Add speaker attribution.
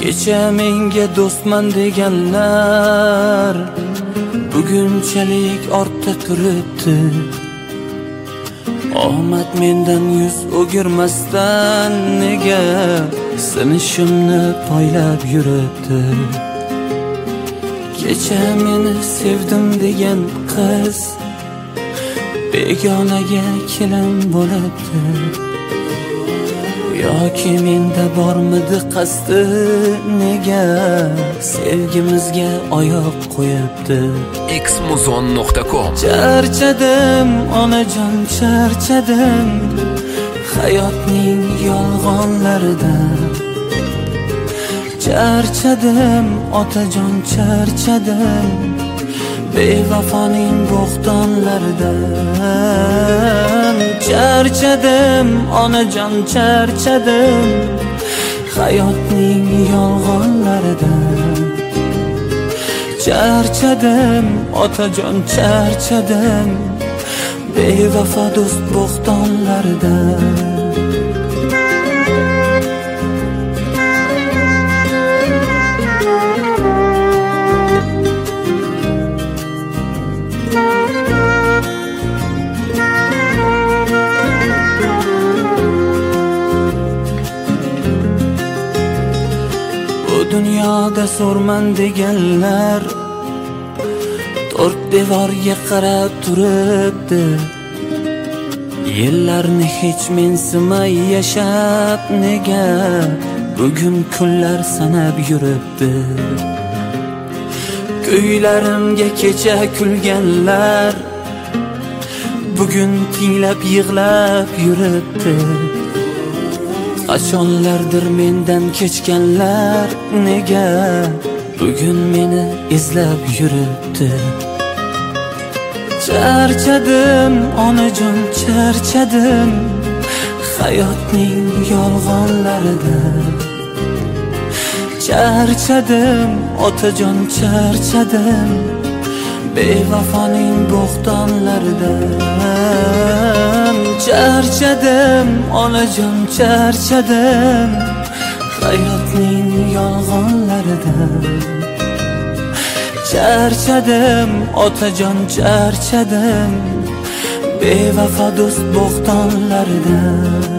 Speaker 1: Kecha menga do'stman deganlar bugunchalik ortda turibdi. Omad mendan yuz o'girmasdan nega sinishimni poylab yuribdi. Kecha meni sevdim degan qiz begonaga kelin bo'libdi. Yoki menda bormidi qasdi, nega sevgimizga oyoq qo'yibdi.
Speaker 2: xmuzon.com.
Speaker 1: Charchadim onajon, charchadim hayotning yolg'onlaridan. Charchadim otajon, charchadim bevafoning bo'xtonlaridan. Charchadim onajon, charchadim hayotning yolg'onlaridan. Charchadim otajon, charchadim bevafo do'st bo'xtonlaridan. Dunyoda so'rman deganlar to'rt devorga qarab turibdi. Yillarni hech mensimay yashab nega bugun kunlar sanab yuribdi. Kuylarimga kecha kulganlar bugun tinglab yig'lab yuribdi. Qachonlardir mendan kechganlar nega bugun meni izlab yuribdi. Charchadim onajon, charchadim hayotning yolg'onlaridan. Charchadim otajon, charchadim bevafoning bo'xtonlaridan. Charchadim onajon, charchadim hayotning yolg'onlaridan. Charchadim otajon, charchadim bevafo do'st bo'xtonlaridan.